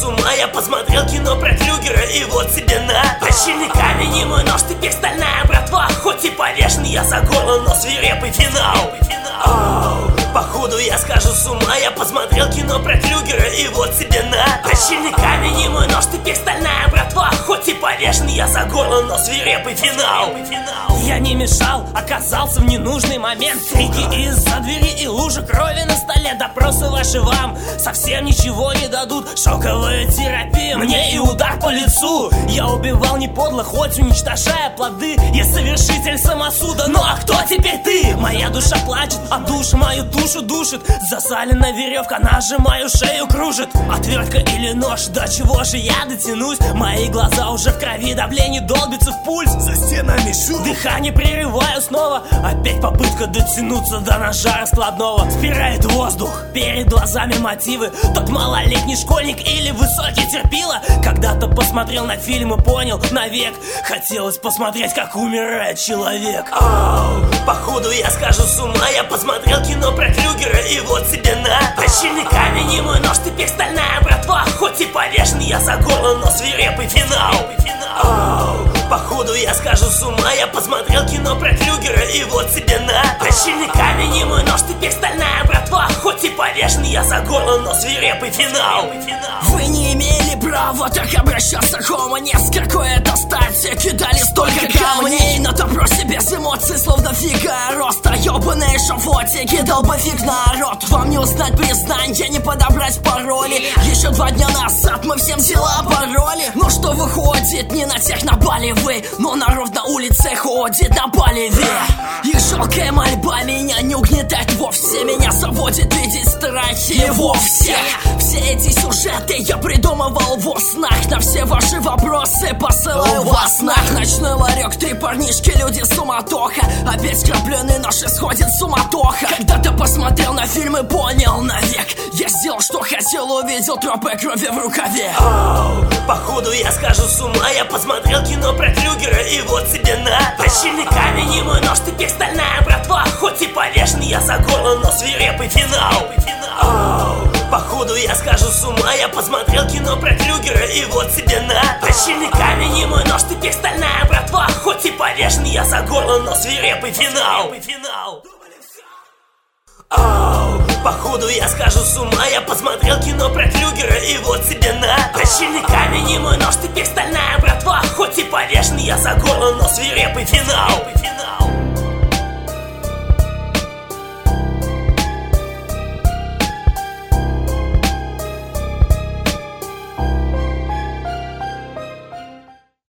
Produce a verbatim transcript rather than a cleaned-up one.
с ума. Я посмотрел кино про Крюгера, и вот тебе на. Точильный камень и мой нож, теперь стальная братва. Хоть и повешен я за горло, но свирепый финал. Оу, походу я схожу с ума. Я посмотрел кино про Крюгера, и вот тебе на. Точильный камень и мой нож, теперь стальная братва. Хоть и повешен я за горло, но свирепый финал. Я не мешал, оказался в ненужный момент. Крики из-за двери и лужи крови на столе. Допросы ваши вам совсем ничего не дадут. Шоковая терапия, мне и удар по лицу. Я убивал не подло, хоть уничтожая плоды. Я совершитель самосуда, ну а кто теперь ты? Моя душа плачет, а душа мою душу душит. Засаленная веревка, ножи мою шею кружит. Отвертка или нож, до чего же я дотянусь? Мои глаза уже в крови, давление долбится в пульс. За стенами шум, дыхание прерываю снова. Опять попытка дотянуться до ножа раскладного. Спирает воздух, перед глазами мотивы. Тот малолетний школьник или высокий терпила. Когда-то посмотрел на фильм и понял навек. Хотелось посмотреть, как умирает человек. Оу, походу я схожу с ума. Я посмотрел кино про Крюгера, и вот тебе на. Точильный камень и мой нож, теперь стальная братва. Хоть и повешен я за горло, но свирепый финал. Оу, походу я схожу с ума. Я посмотрел кино про Крюгера, и вот тебе на. Точильный камень и мой нож, теперь стальная братва. Хоть и повешен я за горло, но свирепый финал. Вы не имели права так обращаться к хомо. Не с какой-то стати кидали столько камней. На допросе без эмоций, словно фига роста. Ёбаные шафотики, дал бы фиг народ. Вам не узнать признание, не подобрать пароли. Еще два дня назад мы всем тела пороли. Но что выходит, не на тех напали вы, но народ на улице ходит на Боливе. Их жалкая мольба меня не угнетает вовсе. Меня заводит видеть страхи во всех. Все эти сюжеты я придумывал во снах. На все ваши вопросы посылаю во снах. Ночной ларек, три парнишки, люди, суматоха. Опять скрапленный нож, исходит суматоха. Когда-то посмотрел на фильм и понял навек. Я сделал, что хотел, увидел тропы крови в рукаве. Оу, походу я схожу с ума. Я посмотрел кино про Крюгера, и вот тебе на. Точильный камень и мой нож, теперь стальная братва. Хоть и повешен я за горло, но свирепый финал. Оу, походу я схожу с ума. Я посмотрел кино про Крюгера, и вот тебе на. Точильный камень и мой нож, теперь стальная братва. Хоть и повешен я за горло, но свирепый финал. Оу, походу я схожу с ума. Я посмотрел кино про Крюгера, и вот тебе на. Точильный камень и мой нож, теперь стальная братва. Хоть и повешен я за горло, но свирепый финал.